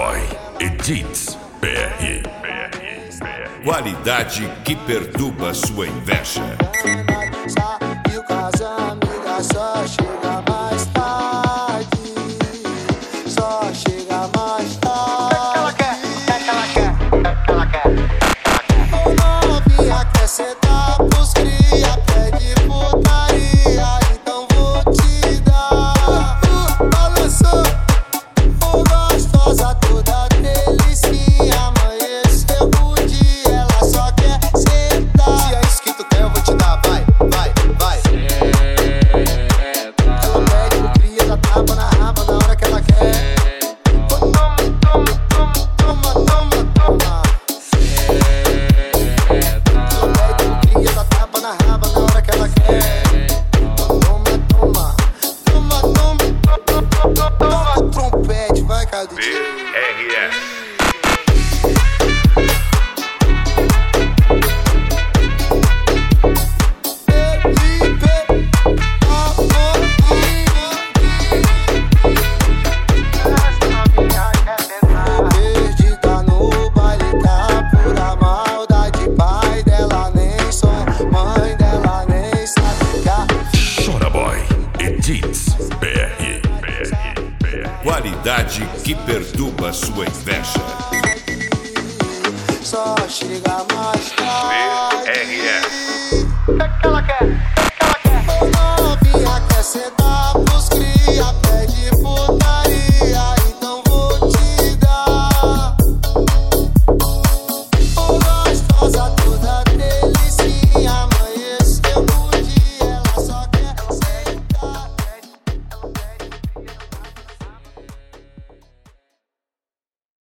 Boy Edits BR. Qualidade que perturba sua inveja. E com as amigas só chega mais tarde. Só chega mais tarde. O que ela quer? Ô novinha quer sentar pros cria, pede putaria, então vou te dar. Balançou, gostosa toda delicinha, amanheceu o dia, ela só quer sentar. Se é isso que tu quer, eu vou te dar, vai. Ela pede pro cria, dá tapa na raba na hora que ela quer. Toma. Ela pede pro cria, dá tapa na raba na hora que ela quer. Toma o trompete, vai, cara do dia. BRS. Perdida no baile, tá pura maldade. Pai dela nem sonha, mãe dela nem sabe que a Chora Boy Edits BR. Qualidade que perturba sua inveja. só chega mais tarde. BRS. O que ela quer?